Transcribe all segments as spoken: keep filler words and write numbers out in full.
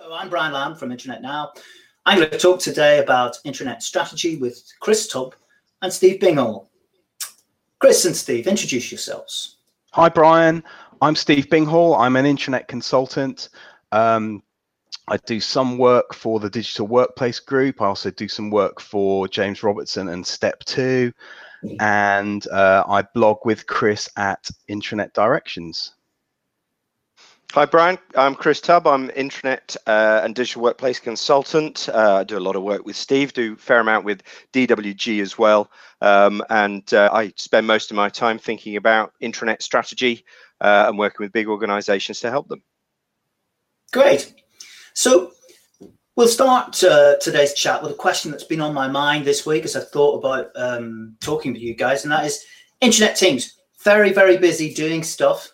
Hello, I'm Brian Lamb from Internet Now. I'm going to talk today about internet strategy with Chris Tubb and Steve Binghall. Chris and Steve, introduce yourselves. Hi, Brian. I'm Steve Binghall. I'm an internet consultant. Um, I do some work for the Digital Workplace Group. I also do some work for James Robertson and Step Two. And uh, I blog with Chris at Intranet Directions. Hi, Brian. I'm Chris Tubb. I'm Intranet uh, and Digital Workplace Consultant. Uh, I do a lot of work with Steve, do a fair amount with D W G as well. Um, and uh, I spend most of my time thinking about intranet strategy uh, and working with big organizations to help them. Great. So we'll start uh, today's chat with a question that's been on my mind this week as I thought about um, talking with you guys, and that is internet teams. Very, very busy doing stuff.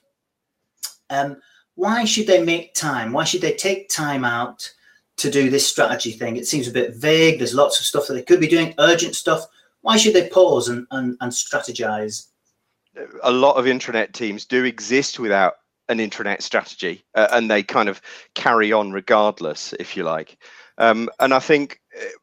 Um, Why should they make time? Why should they take time out to do this strategy thing? It seems a bit vague. There's lots of stuff that they could be doing, urgent stuff. Why should they pause and, and, and strategize? A lot of intranet teams do exist without an intranet strategy, uh, and they kind of carry on regardless, if you like. Um, and I think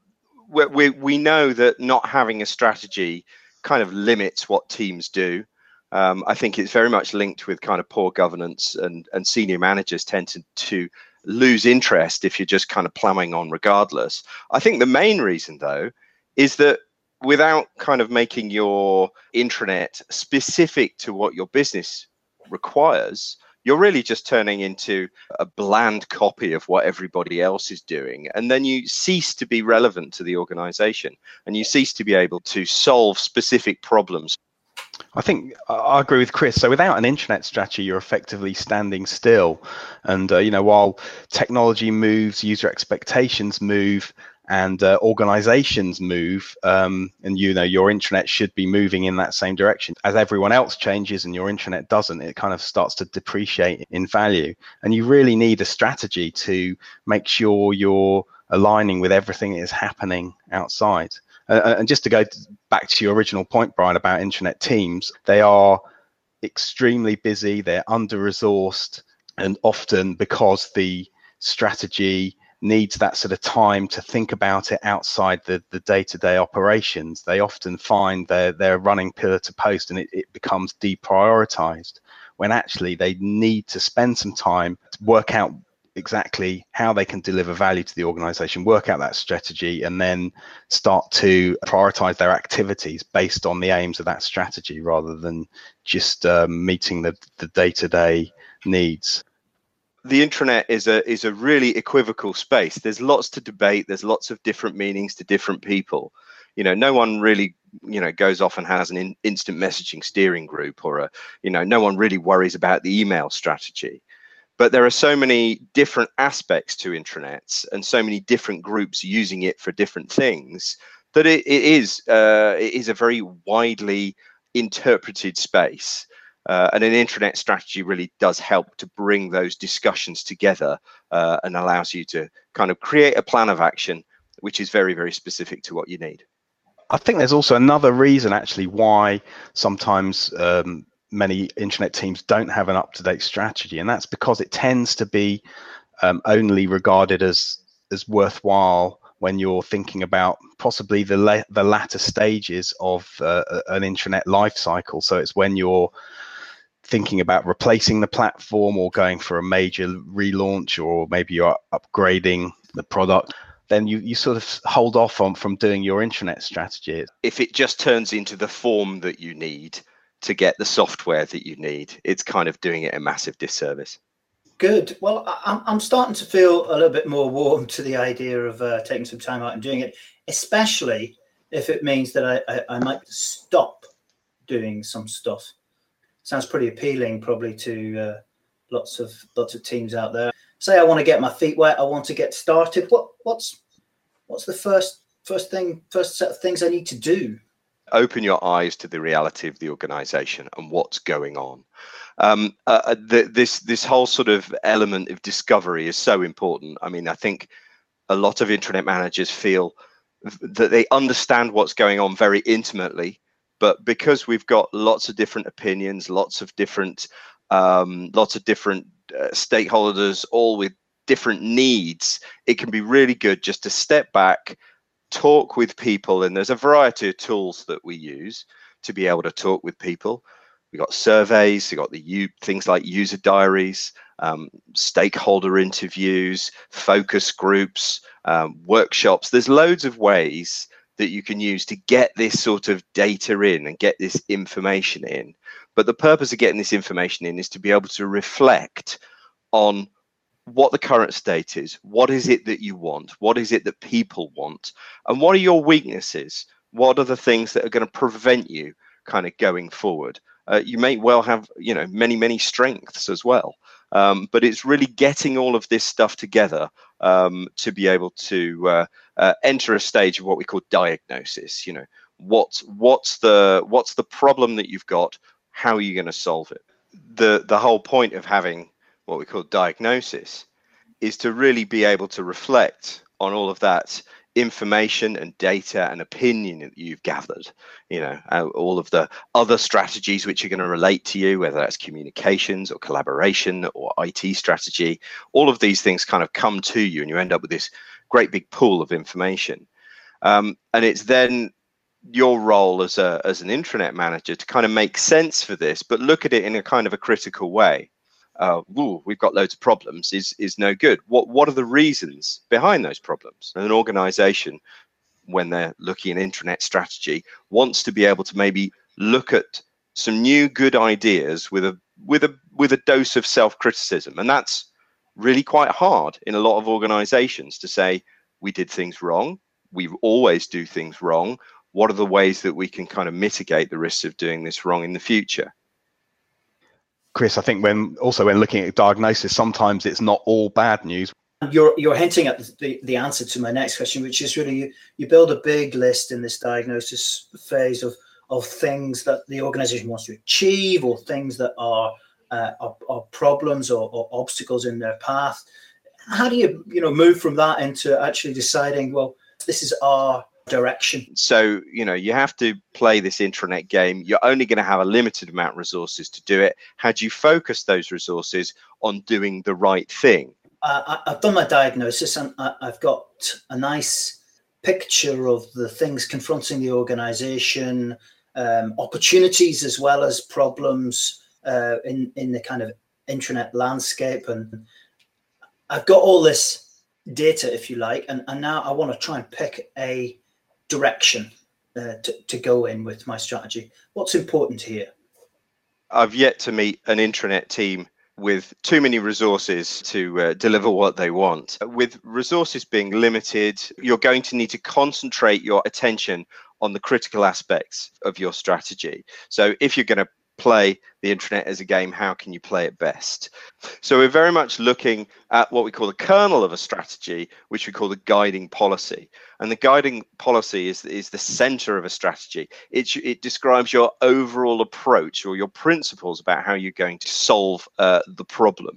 we, we, we know that not having a strategy kind of limits what teams do. Um, I think it's very much linked with kind of poor governance, and, and senior managers tend to, to lose interest if you're just kind of plowing on regardless. I think the main reason, though, is that without kind of making your intranet specific to what your business requires, you're really just turning into a bland copy of what everybody else is doing. And then you cease to be relevant to the organization, and you cease to be able to solve specific problems. I think I agree with Chris. So without an internet strategy, you're effectively standing still. And, uh, you know, while technology moves, user expectations move, and uh, organizations move, um, and, you know, your intranet should be moving in that same direction. As everyone else changes and your intranet doesn't, it kind of starts to depreciate in value. And you really need a strategy to make sure you're aligning with everything that is happening outside. Uh, and just to go back to your original point, Brian, about intranet teams, they are extremely busy, they're under-resourced, and often because the strategy needs that sort of time to think about it outside the, the day-to-day operations, they often find they're, they're running pillar to post, and it, it becomes deprioritized, when actually they need to spend some time to work out exactly how they can deliver value to the organization, work out that strategy, and then start to prioritize their activities based on the aims of that strategy, rather than just um, meeting the, the day-to-day needs. The intranet is a is a really equivocal space. There's lots to debate. There's lots of different meanings to different people. You know, no one really, you know, goes off and has an in, instant messaging steering group, or a, you know, no one really worries about the email strategy. But there are so many different aspects to intranets and so many different groups using it for different things that it, it is uh, it is a very widely interpreted space. Uh, and an intranet strategy really does help to bring those discussions together uh, and allows you to kind of create a plan of action which is very, very specific to what you need. I think there's also another reason actually why sometimes um, many internet teams don't have an up-to-date strategy, and that's because it tends to be um, only regarded as as worthwhile when you're thinking about possibly the la- the latter stages of uh, an intranet life cycle. So it's when you're thinking about replacing the platform or going for a major relaunch, or maybe you're upgrading the product. Then you, you sort of hold off on from doing your intranet strategy. If it just turns into the form that you need to get the software that you need, it's kind of doing it a massive disservice. Good. Well, I'm I'm starting to feel a little bit more warm to the idea of uh, taking some time out and doing it, especially if it means that I, I, I might stop doing some stuff. Sounds pretty appealing, probably, to uh, lots of lots of teams out there. Say I want to get my feet wet, I want to get started. What what's what's the first first thing, first set of things I need to do? Open your eyes to the reality of the organization and what's going on. Um, uh, the, this this whole sort of element of discovery is so important. I mean, I think a lot of intranet managers feel that they understand what's going on very intimately, but because we've got lots of different opinions, lots of different, um, lots of different uh, stakeholders, all with different needs, it can be really good just to step back, talk with people. And there's a variety of tools that we use to be able to talk with people. We got surveys, we got the U, things like user diaries, um, stakeholder interviews, focus groups, um, workshops. There's loads of ways that you can use to get this sort of data in and get this information in. But the purpose of getting this information in is to be able to reflect on what the current state is. What is it that you want? What is it that people want? And what are your weaknesses? What are the things that are going to prevent you kind of going forward? Uh, you may well have, you know, many, many strengths as well. Um, but it's really getting all of this stuff together um, to be able to uh, uh, enter a stage of what we call diagnosis. You know, what's what's the what's the problem that you've got? How are you going to solve it? The the whole point of having what we call diagnosis is to really be able to reflect on all of that information and data and opinion that you've gathered, you know, uh, all of the other strategies which are going to relate to you, whether that's communications or collaboration or I T strategy. All of these things kind of come to you and you end up with this great big pool of information. Um, and it's then your role as a as an intranet manager to kind of make sense for this, but look at it in a kind of a critical way. Uh, ooh, we've got loads of problems is is no good. What what are the reasons behind those problems? And an organization, when they're looking at intranet strategy, wants to be able to maybe look at some new good ideas with a with a with a dose of self-criticism. And that's really quite hard in a lot of organizations to say, we did things wrong. We always do things wrong. What are the ways that we can kind of mitigate the risks of doing this wrong in the future? Chris, I think when also when looking at diagnosis, sometimes it's not all bad news. You're you're hinting at the, the answer to my next question, which is really you, you build a big list in this diagnosis phase of of things that the organization wants to achieve, or things that are uh, are, are problems or, or obstacles in their path. How do you you know move from that into actually deciding, well, this is our direction? So, you know, you have to play this intranet game. You're only going to have a limited amount of resources to do it. How do you focus those resources on doing the right thing? Uh, I've done my diagnosis, and I've got a nice picture of the things confronting the organization, um, opportunities as well as problems uh, in, in the kind of intranet landscape. And I've got all this data, if you like, and, and now I want to try and pick a direction uh, to, to go in with my strategy. What's important here? I've yet to meet an intranet team with too many resources to uh, deliver what they want. With resources being limited, you're going to need to concentrate your attention on the critical aspects of your strategy. So if you're going to play the intranet as a game, how can you play it best? So we're very much looking at what we call the kernel of a strategy, which we call the guiding policy. And the guiding policy is, is the center of a strategy. It, it describes your overall approach or your principles about how you're going to solve uh, the problem.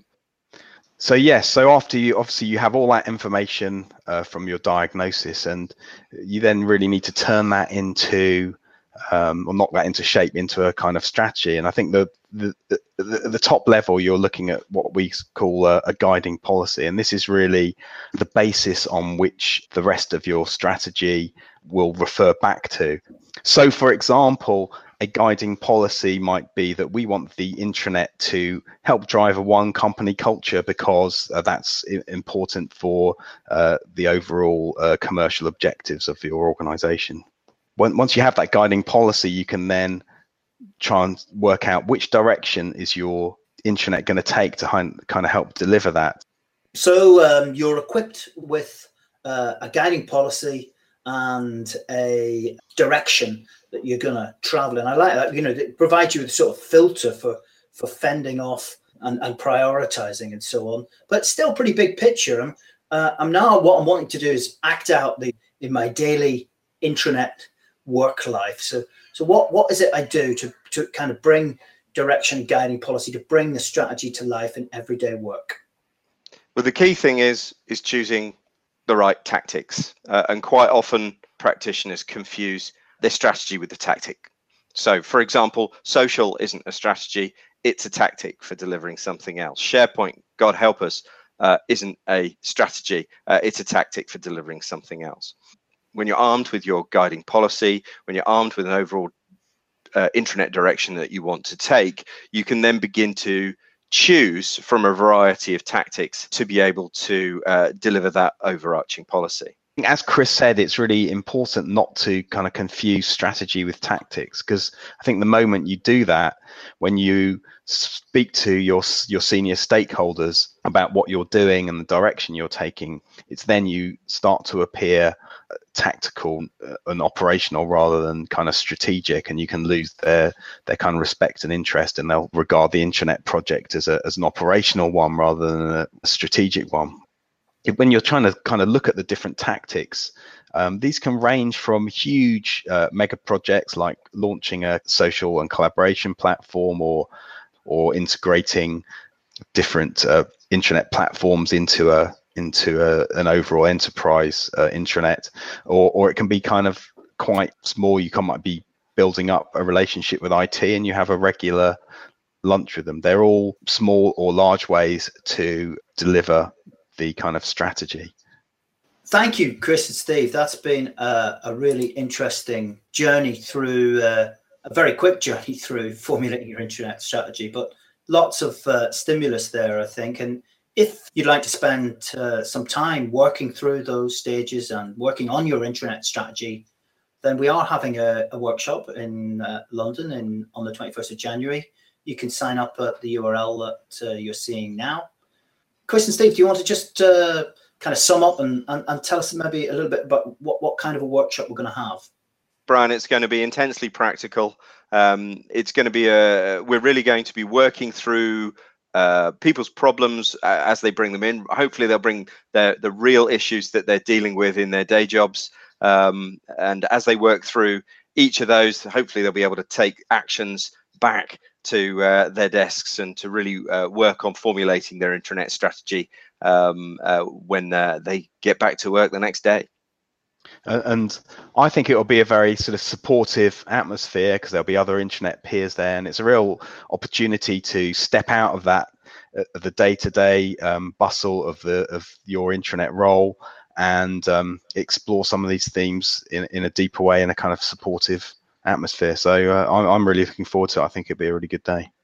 So yes, so after you obviously you have all that information uh, from your diagnosis, and you then really need to turn that into Um, or knock that into shape into a kind of strategy. And I think the the, the, the top level, you're looking at what we call a, a guiding policy, and this is really the basis on which the rest of your strategy will refer back to. So for example, a guiding policy might be that we want the intranet to help drive a one company culture because uh, that's important for uh, the overall uh, commercial objectives of your organization. Once you have that guiding policy, you can then try and work out which direction is your intranet going to take to kind of help deliver that. So um, you're equipped with uh, a guiding policy and a direction that you're going to travel in. I like that. You know, it provides you with a sort of filter for for fending off and, and prioritizing and so on. But still, pretty big picture. I'm uh, I'm now what I'm wanting to do is act out the in my daily intranet work life. So so what what is it I do to to kind of bring direction, guiding policy, to bring the strategy to life in everyday work? Well, the key thing is is choosing the right tactics, uh, and quite often practitioners confuse their strategy with the tactic. So for example, social isn't a strategy, it's a tactic for delivering something else. SharePoint, God help us, uh, isn't a strategy. Uh, it's a tactic for delivering something else. When you're armed with your guiding policy, when you're armed with an overall uh, intranet direction that you want to take, you can then begin to choose from a variety of tactics to be able to uh, deliver that overarching policy. As Chris said, it's really important not to kind of confuse strategy with tactics, because I think the moment you do that, when you speak to your your senior stakeholders about what you're doing and the direction you're taking, it's then you start to appear tactical and operational rather than kind of strategic, and you can lose their their kind of respect and interest, and they'll regard the intranet project as a as an operational one rather than a strategic one. When you're trying to kind of look at the different tactics, um, these can range from huge uh, mega projects like launching a social and collaboration platform, or or integrating different uh, intranet platforms into a into a, an overall enterprise uh, intranet, or or it can be kind of quite small. You can might be building up a relationship with I T and you have a regular lunch with them. They're all small or large ways to deliver the kind of strategy. Thank you, Chris and Steve. That's been a, a really interesting journey through, uh, a very quick journey through formulating your intranet strategy, but lots of uh, stimulus there, I think. And if you'd like to spend uh, some time working through those stages and working on your intranet strategy, then we are having a, a workshop in uh, London in, on the twenty-first of January. You can sign up at the U R L that uh, you're seeing now. Chris and Steve, do you want to just uh, kind of sum up and, and, and tell us maybe a little bit about what, what kind of a workshop we're going to have? Brian, it's going to be intensely practical. Um, it's going to be a, we're really going to be working through uh, people's problems uh, as they bring them in. Hopefully they'll bring their, the real issues that they're dealing with in their day jobs. Um, and as they work through each of those, hopefully they'll be able to take actions back to uh, their desks and to really uh, work on formulating their intranet strategy um, uh, when uh, they get back to work the next day. And I think it will be a very sort of supportive atmosphere because there'll be other intranet peers there, and it's a real opportunity to step out of that uh, the day-to-day um, bustle of the of your intranet role and um, explore some of these themes in, in a deeper way in a kind of supportive atmosphere. So uh, I'm, I'm really looking forward to it. I think it'll be a really good day.